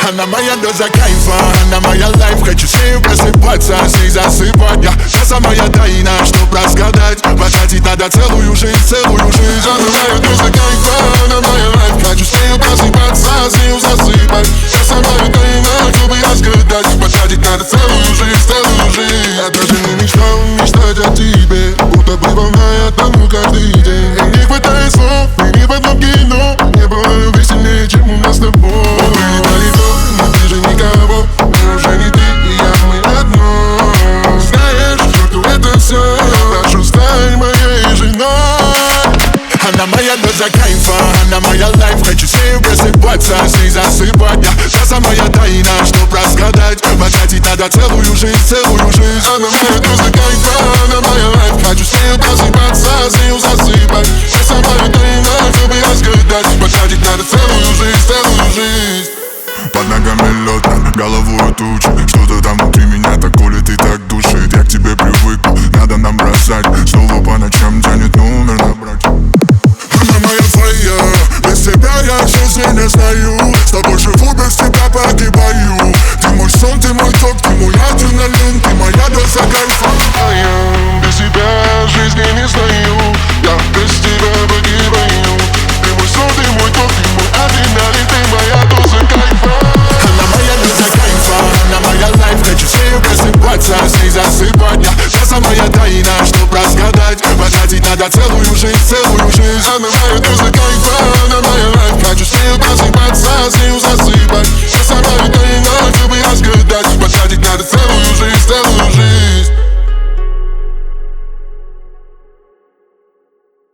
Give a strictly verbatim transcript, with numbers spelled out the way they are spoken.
Она моя доза кайфа, она моя лайф. Хочу с нею просыпаться, с ней засыпать. Я та самая тайна, чтоб разгадать. Потратить надо целую жизнь, целую жизнь. Она моя доза кайфа, она моя лайф. Хочу с нею просыпаться, с нею засыпать. Та самая тайна, чтобы разгадать. Потратить надо целую жизнь, целую жизнь. Я даже не мечтал мечтать о тебе, будто бы волна, я тону каждый день. И не хватает слов, и не в одном кино. Не было любви сильнее, чем у нас с тобой. Но ты же никого, мы уже не ты и я, мы одно. Знаешь, что это все, я прошу, стань моей женой. Она моя доза кайфа, она моя лайф. Хочу с нею просыпаться, с ней засыпать. Я та самая тайна, чтоб разгадать. Потратить надо целую жизнь, целую жизнь. Она моя доза кайфа, она моя лайф. Хочу с нею просыпаться, с нею засыпать. Та самая тайна, чтобы разгадать. Потратить надо целую жизнь, целую жизнь. Под ногами лед, над головой тучи. Что-то там внутри меня так колет и так душит. Я к тебе привык, надо нам бросать. Снова по ночам тянет номер набрать. Она моя твоя, без тебя я жизни не знаю. С тобой живу, без тебя погибаю. Ты мой сон, ты мой ток, ты мой адреналин. Ты моя доза кайфа. Без тебя жизни не знаю. Я без тебя погибаю. Ты мой сон, ты мой ток, ты мой адреналин. Ты моя доза кайфа. Она моя доза кайфа, она моя лайф. Хочу с нею просыпаться, с ней засыпать. Я та самая тайна, чтоб разгадать. Потратить надо целую жизнь, целую жизнь. Она моя доза кайфа.